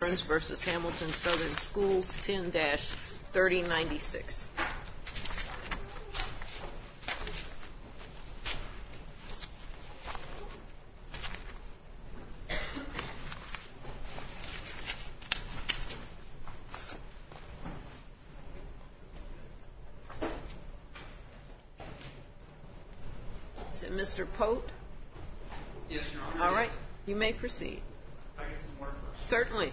Burns versus Hamilton Southern Schools, 10-3096. Is it Mr. Pote? Yes, Your Honor. All right. You may proceed. I get some work first. Certainly.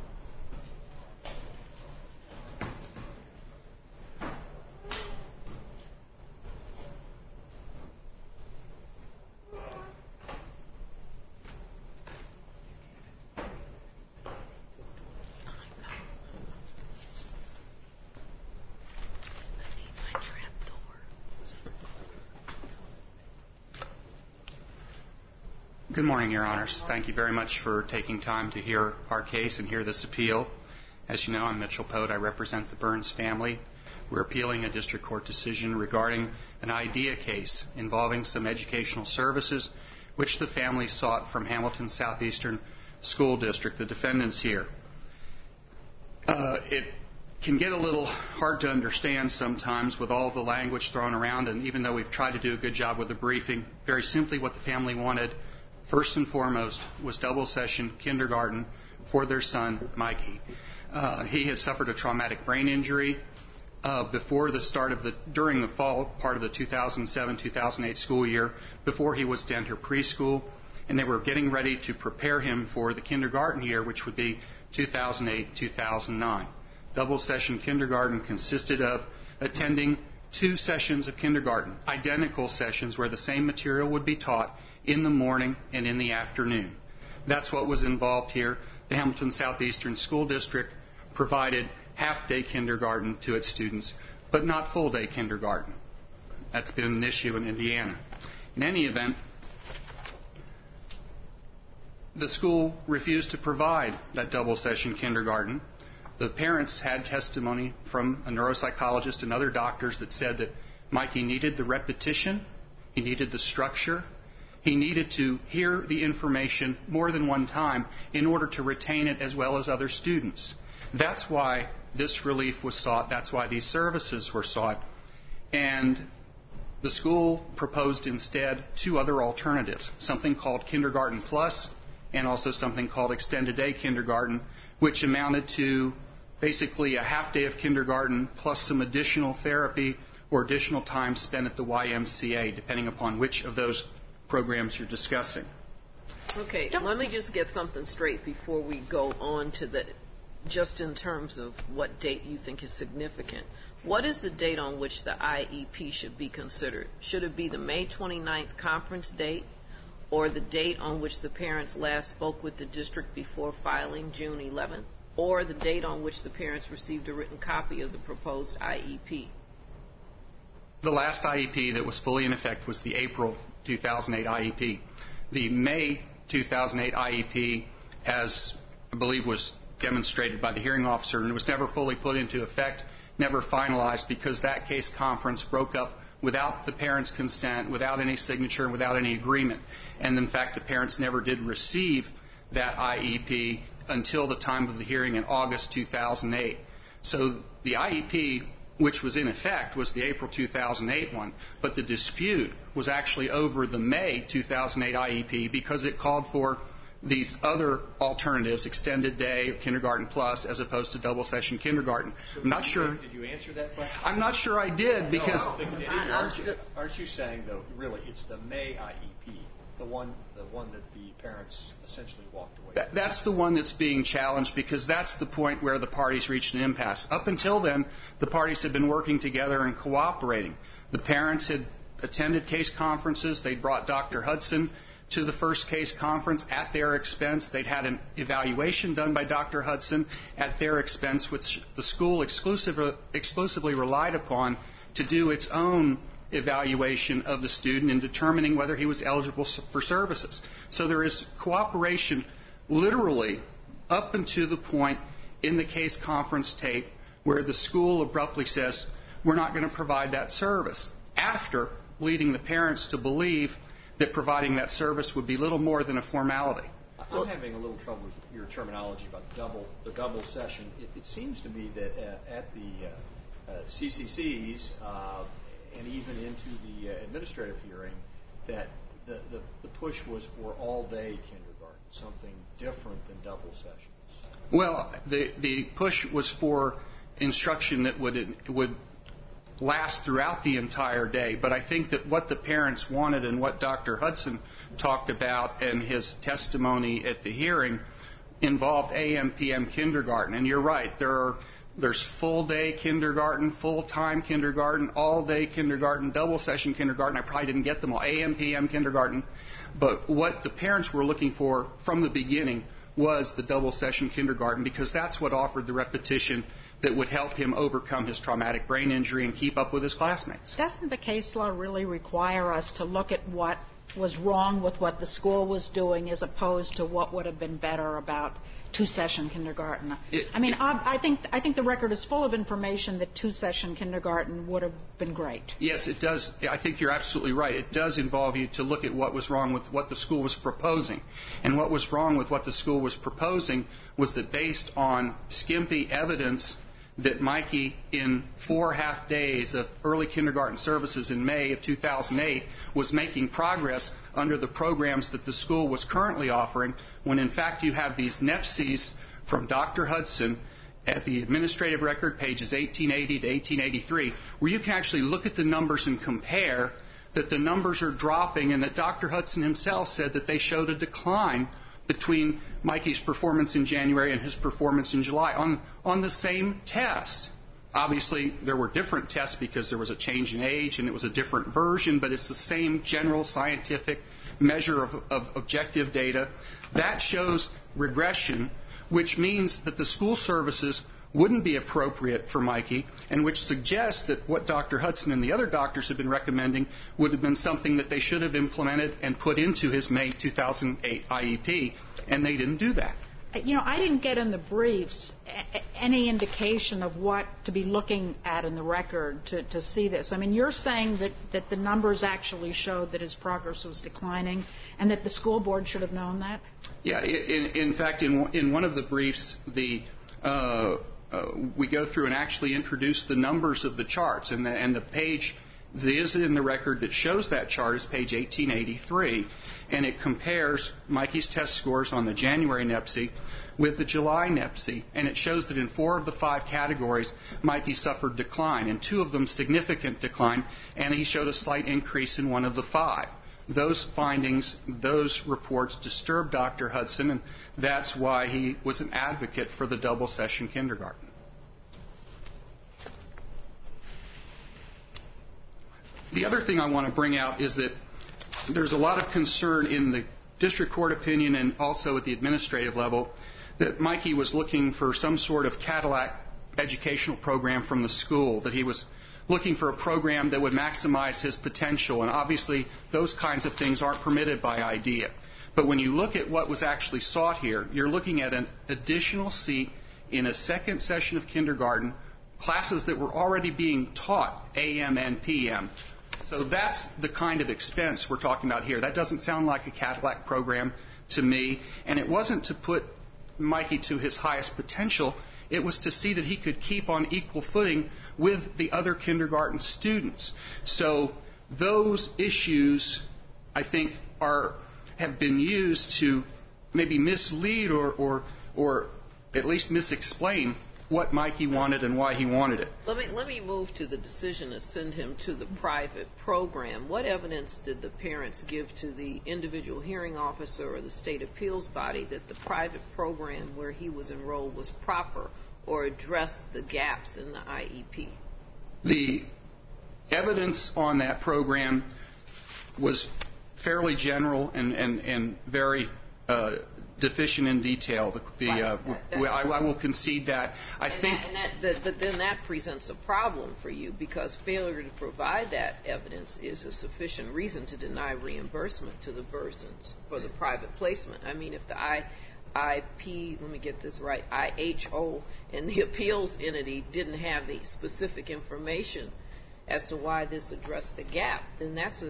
Good morning, Your Honors. Thank you very much for taking time to hear our case and hear this appeal. As you know, I'm Mitchell Pote. I represent the Burns family. We're appealing a district court decision regarding an IDEA case involving some educational services which the family sought from Hamilton Southeastern School District, the defendants here. It can get a little hard to understand sometimes with all the language thrown around, and even though we've tried to do a good job with the briefing, very simply what the family wanted first and foremost was double session kindergarten for their son, Mikey. He had suffered a traumatic brain injury during the fall part of the 2007-2008 school year, before he was to enter preschool, and they were getting ready to prepare him for the kindergarten year, which would be 2008-2009. Double session kindergarten consisted of attending 2 sessions of kindergarten, identical sessions where the same material would be taught in the morning and in the afternoon. That's what was involved here. The Hamilton Southeastern School District provided half-day kindergarten to its students, but not full-day kindergarten. That's been an issue in Indiana. In any event, the school refused to provide that double session kindergarten. The parents had testimony from a neuropsychologist and other doctors that said that Mikey needed the repetition, he needed the structure, he needed to hear the information more than one time in order to retain it as well as other students. That's why this relief was sought. That's why these services were sought. And the school proposed instead 2 other alternatives, something called Kindergarten Plus and also something called Extended Day Kindergarten, which amounted to basically a half day of kindergarten plus some additional therapy or additional time spent at the YMCA, depending upon which of those programs you're discussing. Okay, let me just get something straight before we go on to just in terms of what date you think is significant. What is the date on which the IEP should be considered? Should it be the May 29th conference date, or the date on which the parents last spoke with the district before filing, June 11th, or the date on which the parents received a written copy of the proposed IEP? The last IEP that was fully in effect was the April 2008 IEP. The May 2008 IEP, as I believe was demonstrated by the hearing officer, and it was never fully put into effect, never finalized, because that case conference broke up without the parents' consent, without any signature, and without any agreement. And in fact, the parents never did receive that IEP until the time of the hearing in August 2008. So the IEP, which was in effect, was the April 2008 one, but the dispute was actually over the May 2008 IEP because it called for these other alternatives, Extended Day, Kindergarten Plus, as opposed to double session kindergarten. So I'm not sure. Did you answer that question? I'm not sure I did, because No, I don't think you did. Aren't you saying, though, really, it's the May IEP, the one that the parents essentially walked away from? That's the one that's being challenged, because that's the point where the parties reached an impasse. Up until then, the parties had been working together and cooperating. The parents had attended case conferences. They brought Dr. Hudson to the first case conference at their expense. They'd had an evaluation done by Dr. Hudson at their expense, which the school exclusively relied upon to do its own evaluation of the student in determining whether he was eligible for services. So there is cooperation literally up until the point in the case conference tape where the school abruptly says, we're not going to provide that service, after leading the parents to believe that providing that service would be little more than a formality. I'm having a little trouble with your terminology about the double session. It seems to me that at the CCCs and even into the administrative hearing, that the push was for all-day kindergarten, something different than double sessions. Well, the push was for instruction that would last throughout the entire day. But I think that what the parents wanted and what Dr. Hudson talked about in his testimony at the hearing involved AM, PM kindergarten. And you're right, there's full-day kindergarten, full-time kindergarten, all-day kindergarten, double-session kindergarten. I probably didn't get them all. AM, PM kindergarten. But what the parents were looking for from the beginning was the double-session kindergarten, because that's what offered the repetition that would help him overcome his traumatic brain injury and keep up with his classmates. Doesn't the case law really require us to look at what was wrong with what the school was doing as opposed to what would have been better about two-session kindergarten? I think the record is full of information that two-session kindergarten would have been great. Yes, it does. I think you're absolutely right. It does involve you to look at what was wrong with what the school was proposing. And what was wrong with what the school was proposing was that based on skimpy evidence that Mikey, in 4 half days of early kindergarten services in May of 2008, was making progress under the programs that the school was currently offering, when in fact you have these NEPCs from Dr. Hudson at the administrative record, pages 1880 to 1883, where you can actually look at the numbers and compare that the numbers are dropping, and that Dr. Hudson himself said that they showed a decline between Mikey's performance in January and his performance in July on the same test. Obviously, there were different tests because there was a change in age and it was a different version, but it's the same general scientific measure of objective data. That shows regression, which means that the school services wouldn't be appropriate for Mikey, and which suggests that what Dr. Hudson and the other doctors have been recommending would have been something that they should have implemented and put into his May 2008 IEP, and they didn't do that. I didn't get in the briefs any indication of what to be looking at in the record to see this. I mean, you're saying that the numbers actually showed that his progress was declining and that the school board should have known that? Yeah. In fact, in one of the briefs, we go through and actually introduce the numbers of the charts, and the page that is in the record that shows that chart is page 1883, and it compares Mikey's test scores on the January NEPC with the July NEPC, and it shows that in 4 of the 5 categories, Mikey suffered decline, and 2 of them significant decline, and he showed a slight increase in 1 of the 5. Those findings, those reports disturbed Dr. Hudson, and that's why he was an advocate for the double-session kindergarten. The other thing I want to bring out is that there's a lot of concern in the district court opinion and also at the administrative level that Mikey was looking for some sort of Cadillac educational program from the school, that he was looking for a program that would maximize his potential, and obviously those kinds of things aren't permitted by IDEA. But when you look at what was actually sought here, you're looking at an additional seat in a second session of kindergarten, classes that were already being taught AM and PM. So that's the kind of expense we're talking about here. That doesn't sound like a Cadillac program to me, and it wasn't to put Mikey to his highest potential. It was to see that he could keep on equal footing with the other kindergarten students. So those issues, I think, have been used to maybe mislead or at least misexplain what Mikey wanted and why he wanted it. Let me move to the decision to send him to the private program. What evidence did the parents give to the individual hearing officer or the state appeals body that the private program where he was enrolled was proper or addressed the gaps in the IEP? The evidence on that program was fairly general and very deficient in detail. I will concede that. But then that presents a problem for you, because failure to provide that evidence is a sufficient reason to deny reimbursement to the persons for the private placement. I mean, if the IIP, let me get this right, IHO and the appeals entity didn't have the specific information as to why this addressed the gap, then that's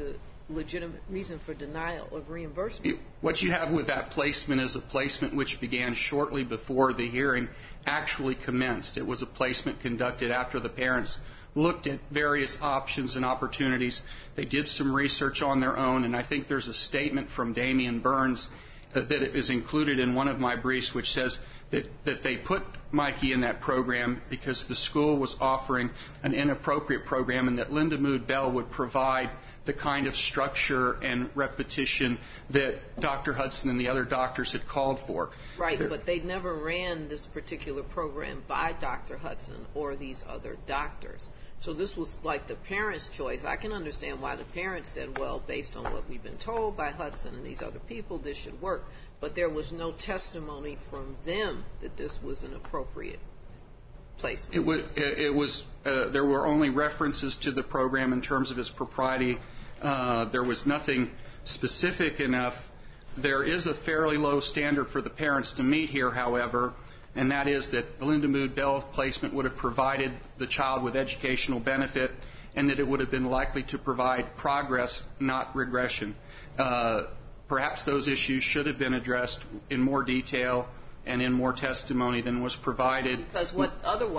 legitimate reason for denial of reimbursement. What you have with that placement is a placement which began shortly before the hearing actually commenced. It was a placement conducted after the parents looked at various options and opportunities. They did some research on their own, and I think there's a statement from Damian Burns that is included in one of my briefs which says that they put Mikey in that program because the school was offering an inappropriate program and that Linda Mood Bell would provide the kind of structure and repetition that Dr. Hudson and the other doctors had called for. Right, but they never ran this particular program by Dr. Hudson or these other doctors. So this was like the parents' choice. I can understand why the parents said, well, based on what we've been told by Hudson and these other people, this should work. But there was no testimony from them that this was an appropriate placement. There were only references to the program in terms of its propriety. There was nothing specific enough. There is a fairly low standard for the parents to meet here, however, and that is that the Linda Mood Bell placement would have provided the child with educational benefit and that it would have been likely to provide progress, not regression. Perhaps those issues should have been addressed in more detail and in more testimony than was provided. Because what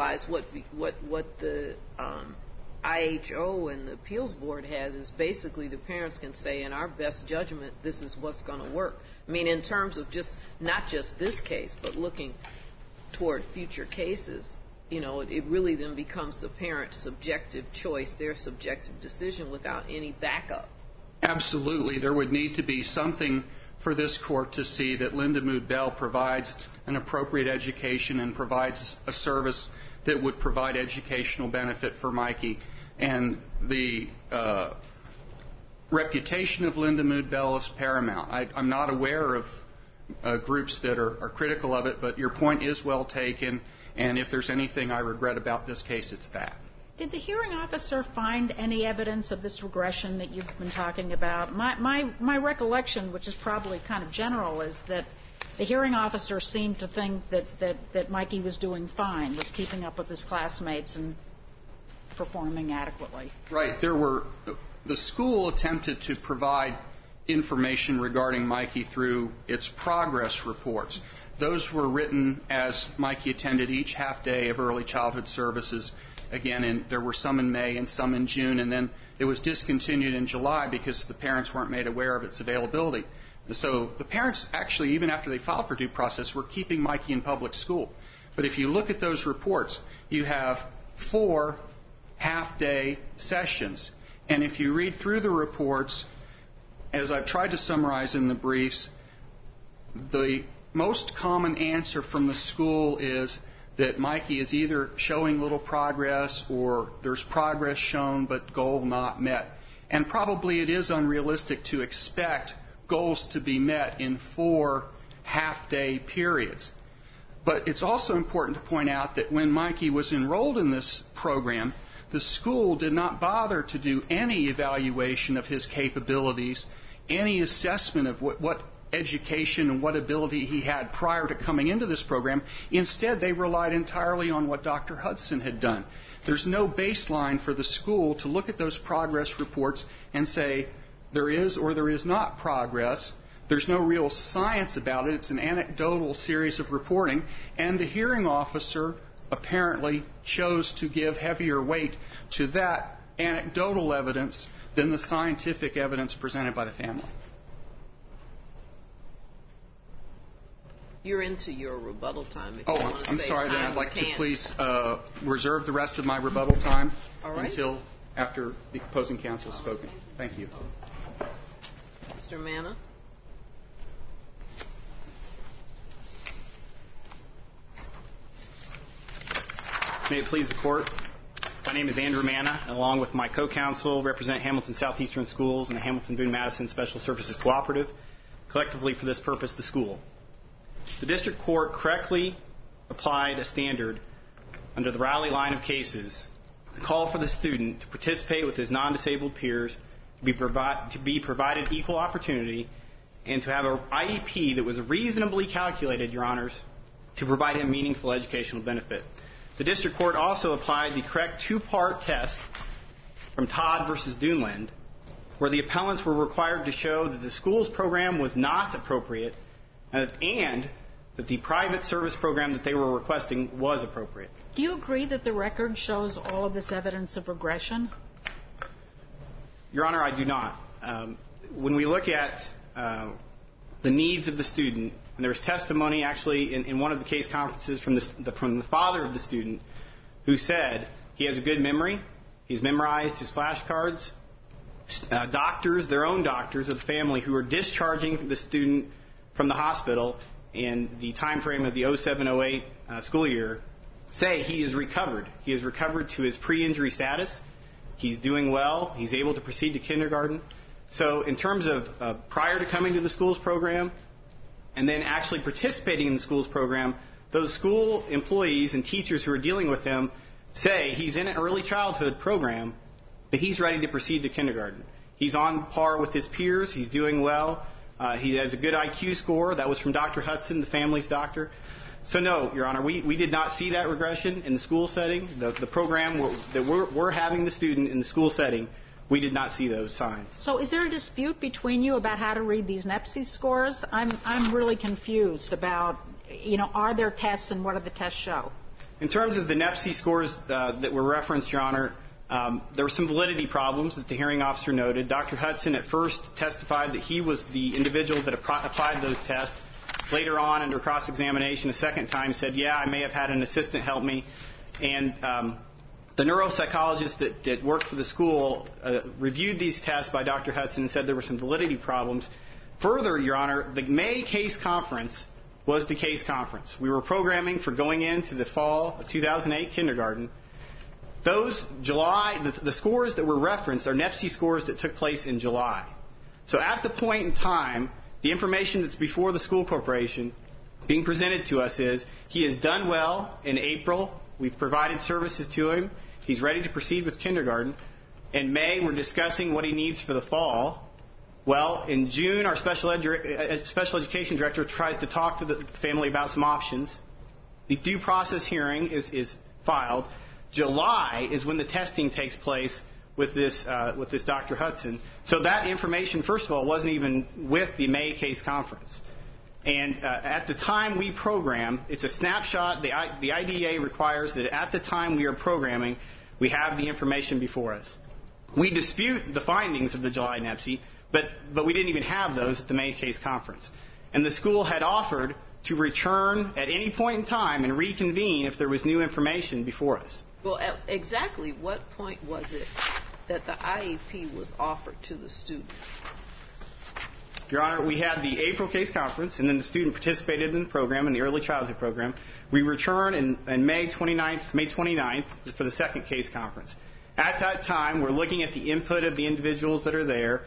the IHO and the appeals board has is basically the parents can say, in our best judgment, this is what's going to work. I mean, in terms of not just this case, but looking toward future cases, it really then becomes the parent's subjective choice, their subjective decision without any backup. Absolutely. There would need to be something for this court to see that Linda Mood Bell provides an appropriate education and provides a service that would provide educational benefit for Mikey. And the reputation of Linda Mood Bell is paramount. I'm not aware of groups that are critical of it, but your point is well taken. And if there's anything I regret about this case, it's that. Did the hearing officer find any evidence of this regression that you've been talking about? My recollection, which is probably kind of general, is that the hearing officer seemed to think that Mikey was doing fine, was keeping up with his classmates and performing adequately. Right. The school attempted to provide information regarding Mikey through its progress reports. Those were written as Mikey attended each half day of early childhood services. Again, and there were some in May and some in June, and then it was discontinued in July because the parents weren't made aware of its availability. So the parents actually, even after they filed for due process, were keeping Mikey in public school. But if you look at those reports, you have 4 half-day sessions. And if you read through the reports, as I've tried to summarize in the briefs, the most common answer from the school is that Mikey is either showing little progress or there's progress shown but goal not met. And probably it is unrealistic to expect goals to be met in 4 half-day periods. But it's also important to point out that when Mikey was enrolled in this program, the school did not bother to do any evaluation of his capabilities, any assessment of what education and what ability he had prior to coming into this program. Instead, they relied entirely on what Dr. Hudson had done. There's no baseline for the school to look at those progress reports and say there is or there is not progress. There's no real science about it. It's an anecdotal series of reporting, and the hearing officer apparently chose to give heavier weight to that anecdotal evidence than the scientific evidence presented by the family. You're into your rebuttal time. If you want to I'm save sorry. time, Then I'd like you to can. please reserve the rest of my rebuttal time until after the opposing counsel has spoken. Thank you. Mr. Manna. May it please the Court. My name is Andrew Manna, and along with my co-counsel, represent Hamilton Southeastern Schools and the Hamilton Boone Madison Special Services Cooperative, collectively for this purpose, the school. The district court correctly applied a standard under the Rowley line of cases to call for the student to participate with his non-disabled peers, to be provided equal opportunity, and to have an IEP that was reasonably calculated, Your Honors, to provide him meaningful educational benefit. The district court also applied the correct 2-part test from Todd versus Duneland where the appellants were required to show that the school's program was not appropriate and that the private service program that they were requesting was appropriate. Do you agree that the record shows all of this evidence of regression? Your Honor, I do not. When we look at the needs of the student, and there was testimony actually in one of the case conferences from the father of the student who said he has a good memory, he's memorized his flashcards. Doctors, their own doctors of the family who are discharging the student from the hospital in the time frame of the 07-08 school year say he is recovered. He is recovered to his pre-injury status. He's doing well. He's able to proceed to kindergarten. So in terms of prior to coming to the school's program and then actually participating in the school's program, those school employees and teachers who are dealing with him say he's in an early childhood program, but he's ready to proceed to kindergarten. He's on par with his peers. He's doing well. He has a good IQ score. That was from Dr. Hudson, the family's doctor. So no, Your Honor, we did not see that regression in the school setting. The program that we're having the student in the school setting, we did not see those signs. So is there a dispute between you about how to read these NEPSI scores? I'm really confused about, are there tests and what do the tests show? In terms of the NEPSI scores that were referenced, Your Honor, there were some validity problems that the hearing officer noted. Dr. Hudson at first testified that he was the individual that applied those tests. Later on, under cross-examination, a second time said, yeah, I may have had an assistant help me. And the neuropsychologist that worked for the school reviewed these tests by Dr. Hudson and said there were some validity problems. Further, Your Honor, the May case conference was the case conference. We were programming for going into the fall of 2008 kindergarten. Those the scores that were referenced are NEPSI scores that took place in July. So at the point in time, the information that's before the school corporation being presented to us is he has done well in April. We've provided services to him. He's ready to proceed with kindergarten. In May, we're discussing what he needs for the fall. Well, in June, our special education director tries to talk to the family about some options. The due process hearing is filed. July is when the testing takes place with this Dr. Hudson. So that information, first of all, wasn't even with the May case conference. And at the time we program, it's a snapshot. The IDEA requires that at the time we are programming, we have the information before us. We dispute the findings of the July NEPSI, but we didn't even have those at the May case conference. And the school had offered to return at any point in time and reconvene if there was new information before us. Well, at exactly what point was it that the IEP was offered to the student? Your Honor, we had the April case conference, and then the student participated in the program, in the early childhood program. We return in May 29th for the second case conference. At that time, we're looking at the input of the individuals that are there.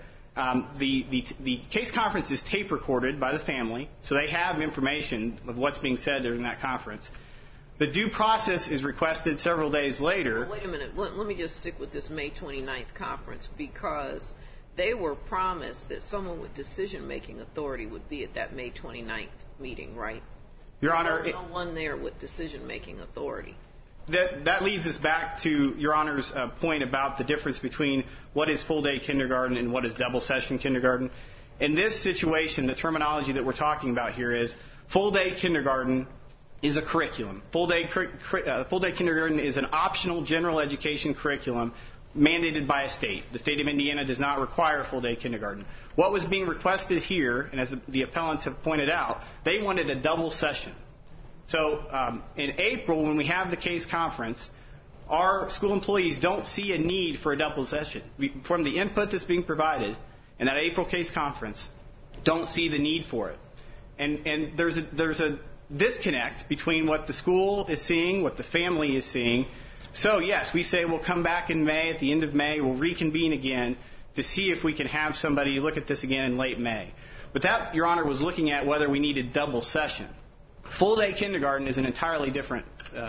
The case conference is tape recorded by the family, so they have information of what's being said during that conference. The due process is requested several days later. Wait a minute. Let me just stick with this May 29th conference, because they were promised that someone with decision-making authority would be at that May 29th meeting, right? Your Honor, there's no one there with decision-making authority. That leads us back to Your Honor's point about the difference between what is full-day kindergarten and what is double-session kindergarten. In this situation, the terminology that we're talking about here is full-day kindergarten is a curriculum. Full-day kindergarten is an optional general education curriculum mandated by a state. The state of Indiana does not require full-day kindergarten. What was being requested here, and as the appellants have pointed out, they wanted a double session. So in April, when we have the case conference, our school employees don't see a need for a double session. From the input that's being provided in that April case conference, don't see the need for it. And there's a disconnect between what the school is seeing, what the family is seeing. So, yes, we say we'll come back in May. At the end of May, we'll reconvene again to see if we can have somebody look at this again in late May. But that, Your Honor, was looking at whether we needed double session. Full-day kindergarten is an entirely different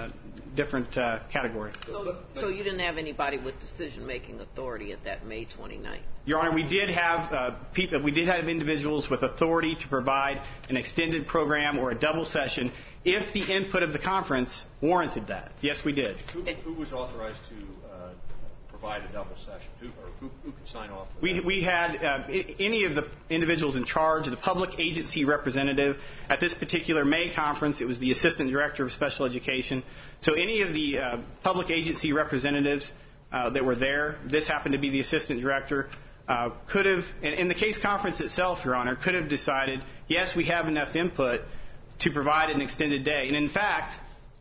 category. So you didn't have anybody with decision-making authority at that May 29th? Your Honor, we did have individuals with authority to provide an extended program or a double session if the input of the conference warranted that. Yes, we did. Who was authorized to provide a double session? Who could sign off? We had any of the individuals in charge, the public agency representative. At this particular May conference, it was the assistant director of special education. So any of the public agency representatives that were there, this happened to be the assistant director, could have, in the case conference itself, Your Honor, could have decided, yes, we have enough input to provide an extended day. And in fact,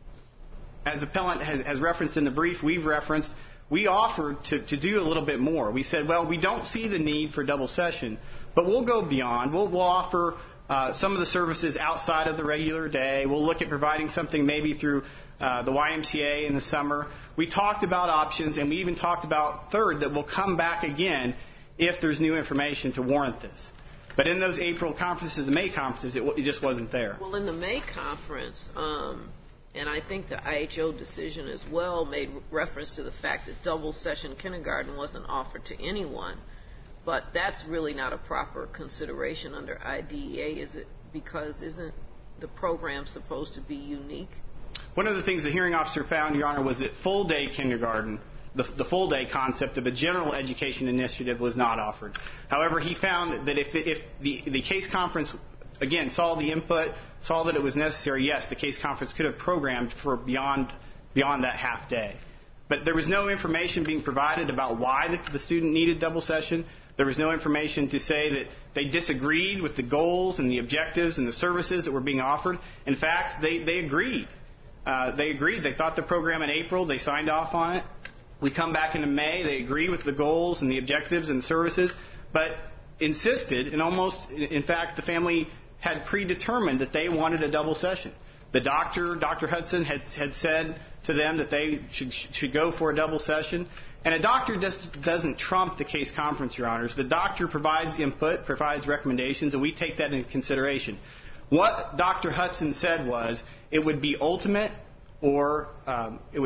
as appellant has referenced in the brief we've referenced, we offered to do a little bit more. We said, well, we don't see the need for double session, but we'll go beyond. We'll offer some of the services outside of the regular day. We'll look at providing something maybe through the YMCA in the summer. We talked about options, and we even talked about, third, that we'll come back again if there's new information to warrant this. But in those April conferences and May conferences, it just wasn't there. Well, in the May conference, and I think the IHO decision as well made reference to the fact that double session kindergarten wasn't offered to anyone. But that's really not a proper consideration under IDEA, is it? Because isn't the program supposed to be unique? One of the things the hearing officer found, Your Honor, was that full-day kindergarten, the full-day concept of a general education initiative, was not offered. However, he found that if the case conference, again, saw the input, saw that it was necessary, yes, the case conference could have programmed for beyond that half day. But there was no information being provided about why the student needed double session. There was no information to say that they disagreed with the goals and the objectives and the services that were being offered. In fact, they agreed. They agreed. They thought the program in April. They signed off on it. We come back into May. They agree with the goals and the objectives and the services, but insisted, and almost, in fact, the family had predetermined that they wanted a double session. The Dr. Hudson, had said to them that they should go for a double session. And a doctor just doesn't trump the case conference, Your Honors. The doctor provides input, provides recommendations, and we take that into consideration. What Dr. Hudson said was it would be ultimate or ideal,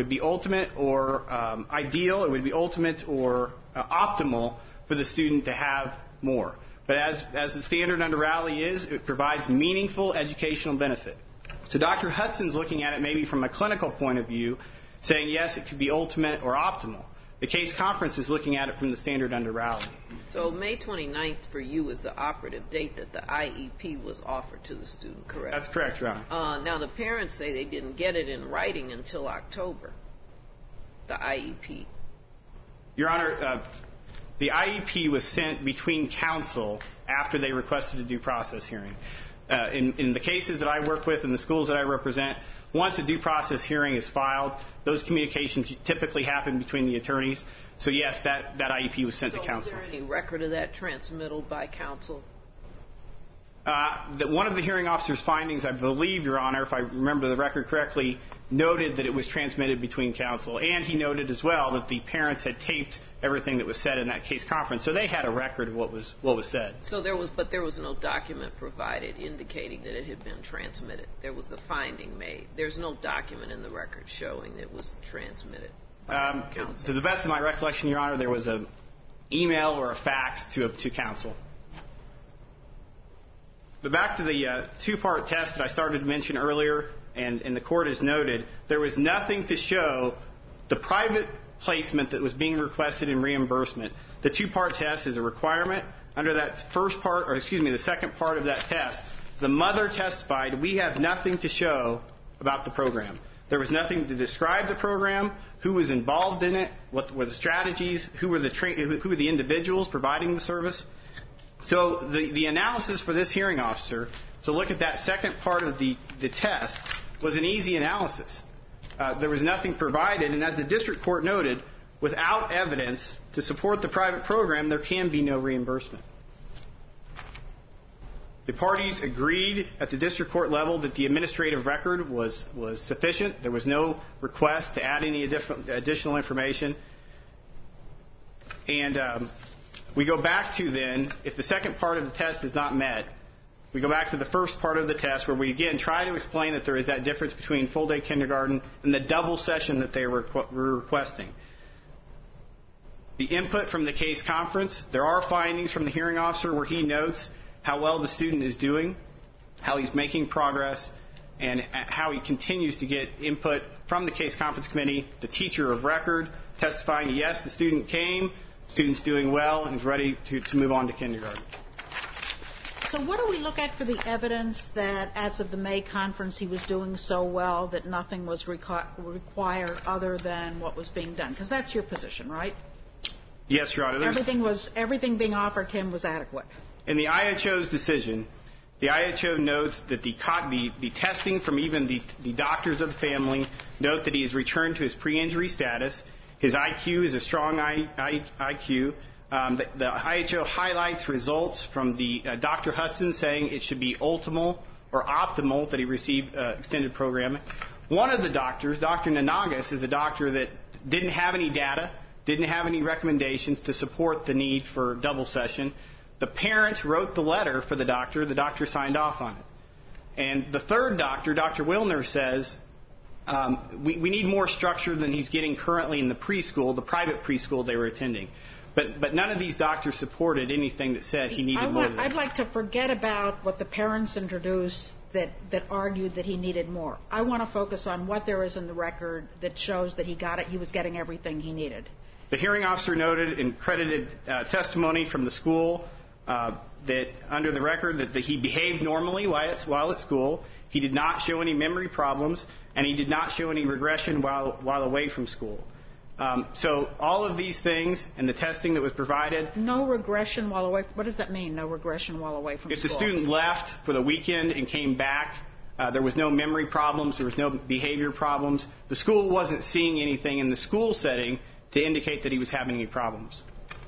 it would be ultimate or optimal for the student to have more. But as the standard under Rowley is, it provides meaningful educational benefit. So Dr. Hudson's looking at it maybe from a clinical point of view, saying, yes, it could be ultimate or optimal. The case conference is looking at it from the standard under Rowley. So May 29th for you is the operative date that the IEP was offered to the student, correct? That's correct, Your Honor. Now, the parents say they didn't get it in writing until October, the IEP. Your Honor, the IEP was sent between counsel after they requested a due process hearing. In the cases that I work with and the schools that I represent, once a due process hearing is filed, those communications typically happen between the attorneys. So, yes, that IEP was sent to counsel. So is there any record of that transmittal by counsel? One of the hearing officer's findings, I believe, Your Honor, if I remember the record correctly, noted that it was transmitted between counsel. And he noted as well that the parents had taped everything that was said in that case conference. So they had a record of what was said. So there was no document provided indicating that it had been transmitted. There was the finding made. There's no document in the record showing that it was transmitted by counsel. To the best of my recollection, Your Honor, there was an email or a fax to counsel. But back to the two-part test that I started to mention earlier, and the court has noted, there was nothing to show the private placement that was being requested in reimbursement. The two-part test is a requirement. Under that the second part of that test, the mother testified, we have nothing to show about the program. There was nothing to describe the program, who was involved in it, what were the strategies, who were the individuals providing the service. So the analysis for this hearing officer to look at that second part of the test was an easy analysis. There was nothing provided, and as the district court noted, without evidence to support the private program, there can be no reimbursement. The parties agreed at the district court level that the administrative record was sufficient. There was no request to add any additional information. And we go back to then, if the second part of the test is not met, we go back to the first part of the test where we again try to explain that there is that difference between full-day kindergarten and the double session that they were requesting. The input from the case conference, there are findings from the hearing officer where he notes how well the student is doing, how he's making progress, and how he continues to get input from the case conference committee, the teacher of record, testifying, yes, the student came, student's doing well, and is ready to move on to kindergarten. So what do we look at for the evidence that as of the May conference he was doing so well that nothing was required other than what was being done? Because that's your position, right? Yes, Your Honor. Everything being offered him was adequate. In the IHO's decision, the IHO notes that the testing from even the doctors of the family note that he has returned to his pre-injury status. His IQ is a strong IQ. The IHO highlights results from the Dr. Hudson saying it should be optimal that he receive extended programming. One of the doctors, Dr. Nanagas, is a doctor that didn't have any data, didn't have any recommendations to support the need for double session. The parent wrote the letter for the doctor signed off on it. And the third doctor, Dr. Wilner, says we need more structure than he's getting currently in the preschool, the private preschool they were attending. But none of these doctors supported anything that said he needed more than that. I'd like to forget about what the parents introduced that argued that he needed more. I want to focus on what there is in the record that shows that he was getting everything he needed. The hearing officer noted in credited testimony from the school that under the record that he behaved normally while at school. He did not show any memory problems, and he did not show any regression while away from school. So all of these things and the testing that was provided. No regression while away. What does that mean, no regression while away from school? If the student left for the weekend and came back, there was no memory problems, there was no behavior problems. The school wasn't seeing anything in the school setting to indicate that he was having any problems.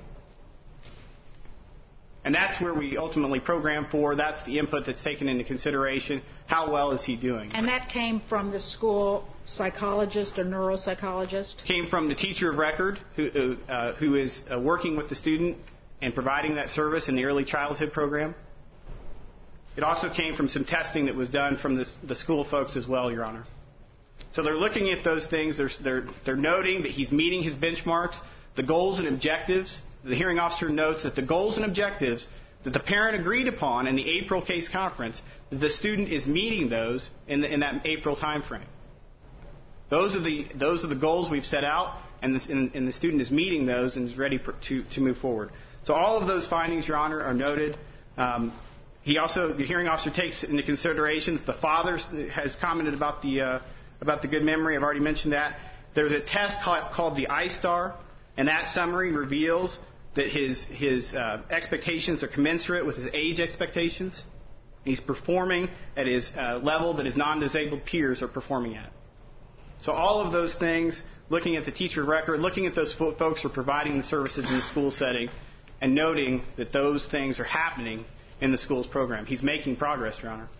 And that's where we ultimately program for. That's the input that's taken into consideration. How well is he doing? And that came from the school psychologist or neuropsychologist? Came from the teacher of record who is working with the student and providing that service in the early childhood program. It also came from some testing that was done from the school folks as well, Your Honor. So they're looking at those things. They're noting that he's meeting his benchmarks, the goals and objectives. The hearing officer notes that the goals and objectives that the parent agreed upon in the April case conference, that the student is meeting those in that April time frame. Those are the goals we've set out, and the student is meeting those and is ready to move forward. So all of those findings, Your Honor, are noted. The hearing officer takes into consideration that the father has commented about the good memory. I've already mentioned that. There's a test called the I-STAR, and that summary reveals that his expectations are commensurate with his age expectations. He's performing at his level that his non-disabled peers are performing at. So all of those things, looking at the teacher record, looking at those folks who are providing the services in the school setting, and noting that those things are happening in the school's program. He's making progress, Your Honor.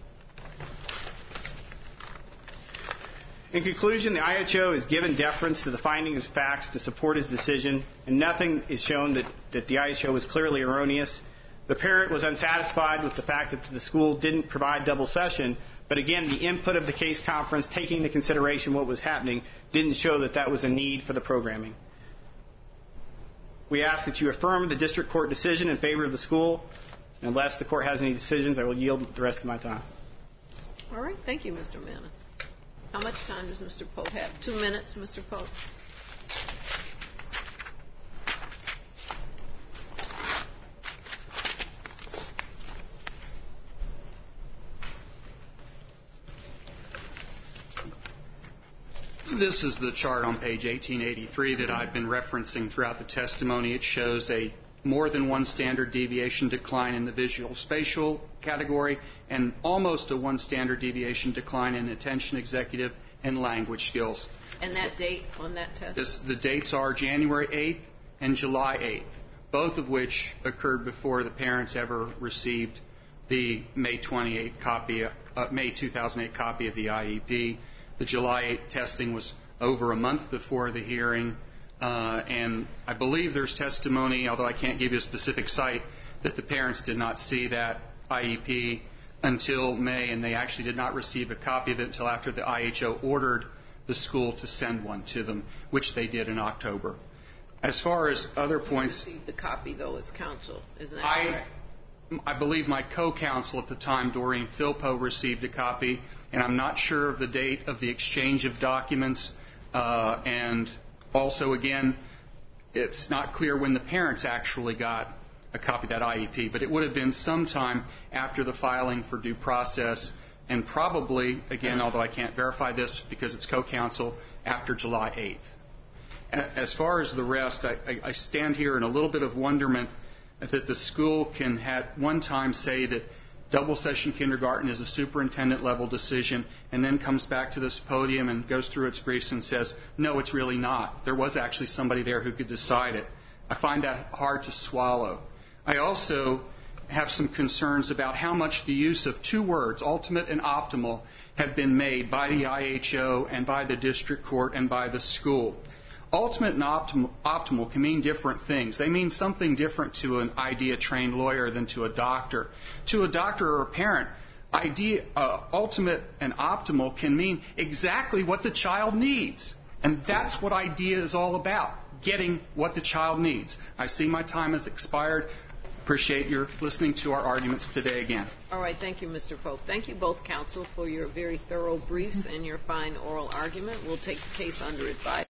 In conclusion, the IHO is given deference to the findings of facts to support his decision, and nothing is shown that the IHO was clearly erroneous. The parent was unsatisfied with the fact that the school didn't provide double session, but again, the input of the case conference, taking into consideration what was happening, didn't show that was a need for the programming. We ask that you affirm the district court decision in favor of the school. Unless the court has any decisions, I will yield the rest of my time. All right. Thank you, Mr. Manna. How much time does Mr. Pope have? 2 minutes, Mr. Pope. This is the chart on page 1883 that I've been referencing throughout the testimony. It shows a more than one standard deviation decline in the visual spatial category and almost a one standard deviation decline in attention, executive, and language skills. And that date on that test? The dates are January 8th and July 8th, both of which occurred before the parents ever received the May 2008 copy of the IEP. The July 8th testing was over a month before the hearing. And I believe there's testimony, although I can't give you a specific site, that the parents did not see that IEP until May, and they actually did not receive a copy of it until after the IHO ordered the school to send one to them, which they did in October. As far as other points... You received the copy, though, as counsel, isn't that correct? I believe my co-counsel at the time, Doreen Philpo, received a copy, and I'm not sure of the date of the exchange of documents. And also, again, it's not clear when the parents actually got a copy of that IEP, but it would have been sometime after the filing for due process, and probably, again, although I can't verify this because it's co-counsel, after July 8th. As far as the rest, I stand here in a little bit of wonderment that the school can at one time say that double session kindergarten is a superintendent level decision, and then comes back to this podium and goes through its briefs and says, no, it's really not. There was actually somebody there who could decide it. I find that hard to swallow. I also have some concerns about how much the use of two words, ultimate and optimal, have been made by the IHO and by the district court and by the school. Ultimate and optimal can mean different things. They mean something different to an IDEA-trained lawyer than to a doctor. To a doctor or a parent, ultimate and optimal can mean exactly what the child needs. And that's what IDEA is all about, getting what the child needs. I see my time has expired. Appreciate your listening to our arguments today again. All right. Thank you, Mr. Pope. Thank you both, counsel, for your very thorough briefs and your fine oral argument. We'll take the case under advice.